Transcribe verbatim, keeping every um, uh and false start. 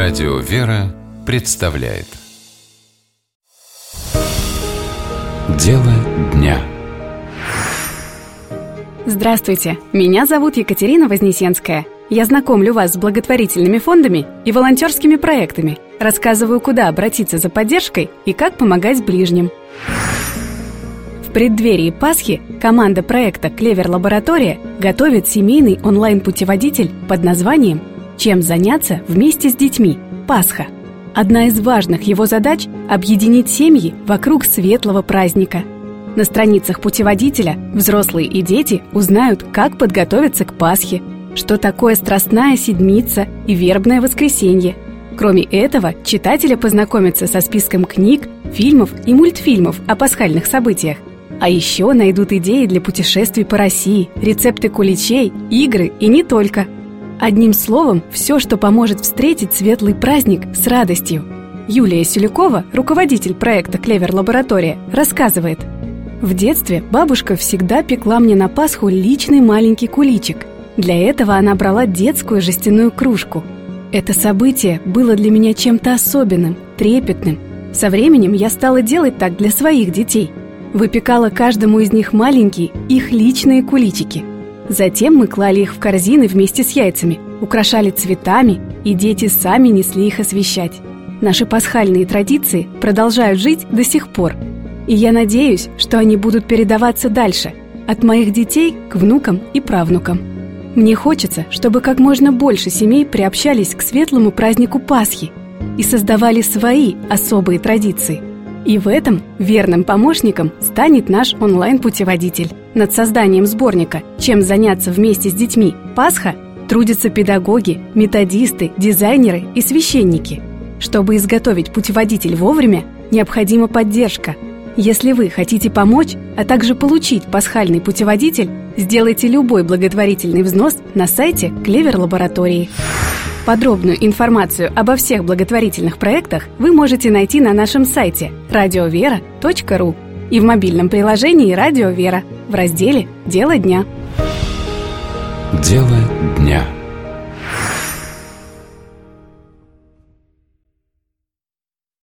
Радио «Вера» представляет Дело дня. Здравствуйте, меня зовут Екатерина Вознесенская. Я знакомлю вас с благотворительными фондами и волонтерскими проектами, рассказываю, куда обратиться за поддержкой и как помогать ближним. В преддверии Пасхи команда проекта «Клевер-лаборатория» готовит семейный онлайн-путеводитель под названием «Чем заняться вместе с детьми. Пасха». Одна из важных его задач – объединить семьи вокруг светлого праздника. На страницах путеводителя взрослые и дети узнают, как подготовиться к Пасхе, что такое Страстная Седмица и Вербное воскресенье. Кроме этого, читатели познакомятся со списком книг, фильмов и мультфильмов о пасхальных событиях. А еще найдут идеи для путешествий по России, рецепты куличей, игры и не только. Одним словом, все, что поможет встретить светлый праздник с радостью. Юлия Селюкова, руководитель проекта «Клевер-лаборатория», рассказывает: «В детстве бабушка всегда пекла мне на Пасху личный маленький куличик. Для этого она брала детскую жестяную кружку. Это событие было для меня чем-то особенным, трепетным. Со временем я стала делать так для своих детей. Выпекала каждому из них маленькие, их личные куличики. Затем мы клали их в корзины вместе с яйцами, украшали цветами, и дети сами несли их освещать. Наши пасхальные традиции продолжают жить до сих пор. И я надеюсь, что они будут передаваться дальше, от моих детей к внукам и правнукам. Мне хочется, чтобы как можно больше семей приобщались к светлому празднику Пасхи и создавали свои особые традиции. И в этом верным помощником станет наш онлайн-путеводитель. Над созданием сборника «Чем заняться вместе с детьми. Пасха» трудятся педагоги, методисты, дизайнеры и священники. Чтобы изготовить путеводитель вовремя, необходима поддержка. Если вы хотите помочь, а также получить пасхальный путеводитель, сделайте любой благотворительный взнос на сайте Клевер-лаборатории. Подробную информацию обо всех благотворительных проектах вы можете найти на нашем сайте радио вера точка ру и в мобильном приложении «Радио Вера» в разделе «Дело дня». Дело дня.